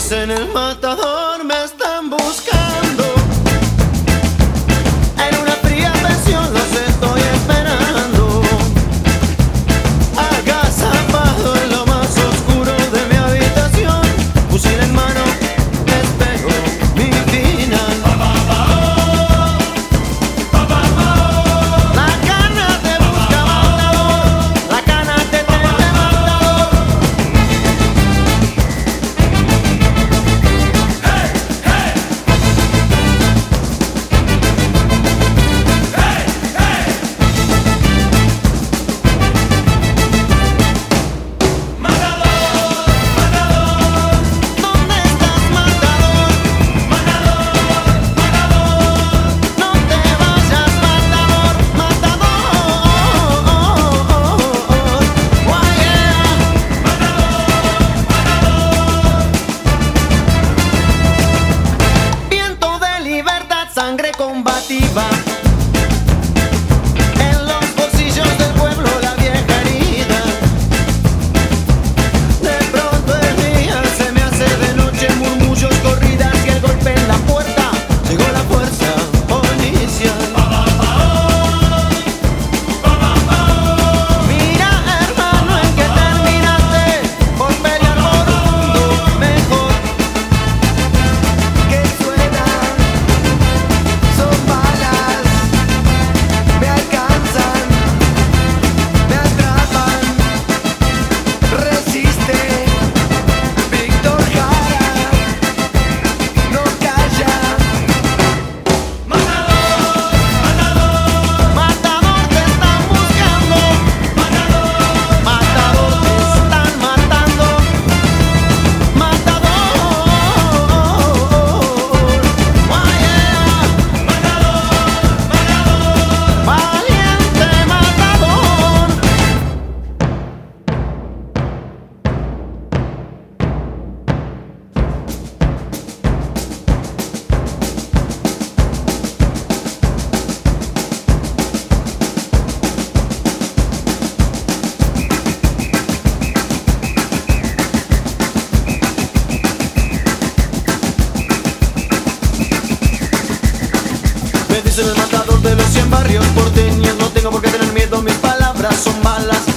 dicen el matador, me están buscando. En una fría pensión los estoy esperando. Agazapado en lo más oscuro de mi habitación, fusil en mano, espero mi final. La cana te busca matador, la cana te teme matador. ¿Dónde estás, matador? No te vayas, matador, matador. Viento de libertad, sangre combativa. En los bolsillos del pueblo la vieja herida. De pronto el día se me hace de noche, murmullos, corridas y el golpe en la puerta. Llegó la fuerza policial. Mira, hermano, en que terminaste por pelear por un mundo mejor. Que suena, son balas, me alcanzan, me atrapan. Resiste, Víctor Jara, no calla. Matador, te están buscando. Matador, te están matando. Matador, valiente matador. Me dicen el matador de los 100 barrios porteños. No tengo por qué tener miedo, mis palabras son balas.